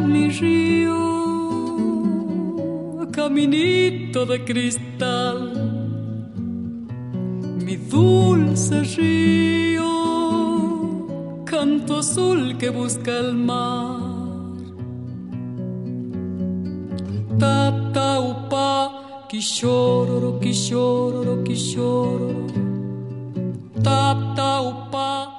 mi río, caminito de cristal, mi dulce río, canto azul que busca el mar. Tataupa, quishororo, quishororo, quishororo. Tataupa.